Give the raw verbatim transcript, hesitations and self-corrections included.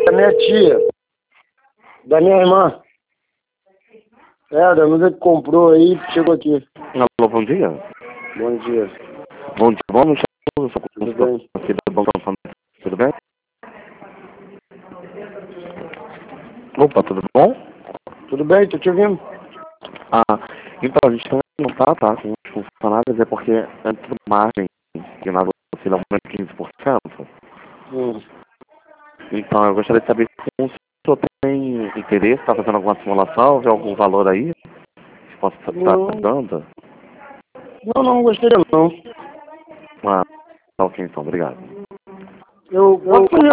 da minha tia, da minha irmã. É, da música que comprou aí, chegou aqui. Alô, bom dia. Bom dia. Bom dia, bom dia. Eu sou Tudo consultor bem? aqui do Banco da Família. Tudo bem? Opa, tudo bom? Tudo bem? Tô te ouvindo. Ah, então a gente não tá, tá, com os funcionários, é porque antes do margem, que na você dá um quinze por cento. Hum. Então eu gostaria de saber se o senhor tem interesse, está fazendo alguma simulação, vê algum valor aí que possa estar Não, dando? não, não gostaria não. Ah, tá ok então, obrigado. Eu, eu,